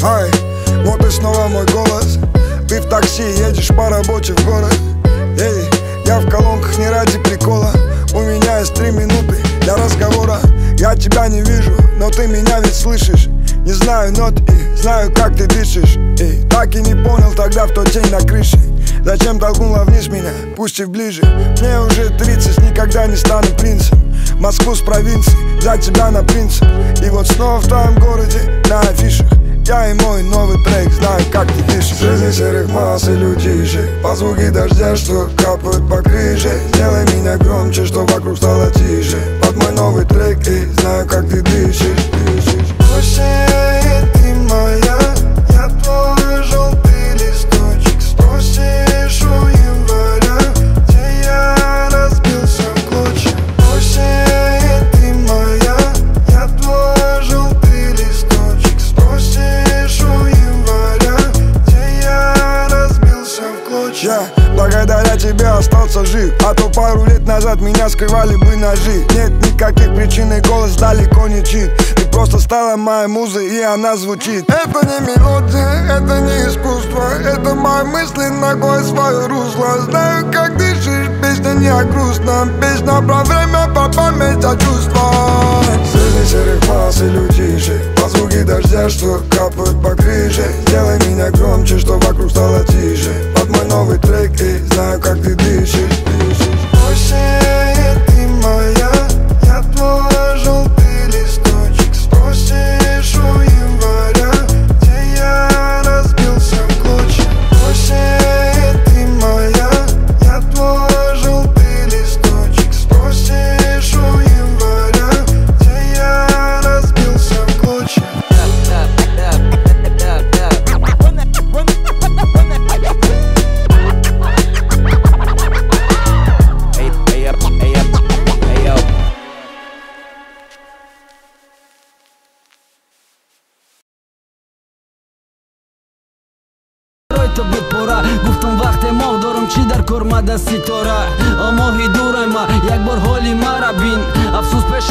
Ай, вот и снова мой голос. Ты в такси, едешь по работе в город. Эй, я в колонках не ради прикола. У меня есть 3 минуты для разговора. Я тебя не вижу, но ты меня ведь слышишь. Не знаю нот и знаю, как ты дышишь. Эй, так и не понял тогда в тот день на крыше. Зачем толкнула вниз меня, пусть и ближе. Мне уже 30, никогда не стану принцем. Москву с провинции, за тебя на принцип. И вот снова в твоем городе, на афишах. Я и мой новый трек, знаю, как ты дышишь. Жизнь серых масс и людишек, по звуки дождя, что капают по крыше. Сделай меня громче, что вокруг стало тише. Под мой новый трек, и знаю, как ты дышишь. Осень, ты моя, я твой желтый листочек. Спросишь у января, где я разбился в клочья. Осень, ты моя, я твой желтый листочек. Спросишь у января, где я разбился в клочья. Благодаря тебе остался жив, а то пару лет назад меня скрывали бы ножи. Нет никаких причин, и голос далеко не чит. Ты просто стала моей музой, и она звучит. Это не мелодия, это не искусство. Это мои мысли, ногой свое русло. Знаю, как дышишь, песня не о грустном. Песня про время, по память о чувствах. Среди серых масс и людишек, по звуки дождя, что капают по крыше. Сделай меня громче, что вокруг стало тише. Под мой новый трек, и знаю, как ты дышишь. Осень, ты моя, я твой желтый листочек. Спросишь у января, где я разбился в клочья. Осень, ты моя, я твой желтый листочек. Спросишь у января, где я разбился в клочья. Тобі пора, гуфтам вақте моҳ дорам чӣ дар кор мадасти тора. Омоҳи дурайма, як бор ҳоли марабин. Афсӯс пеш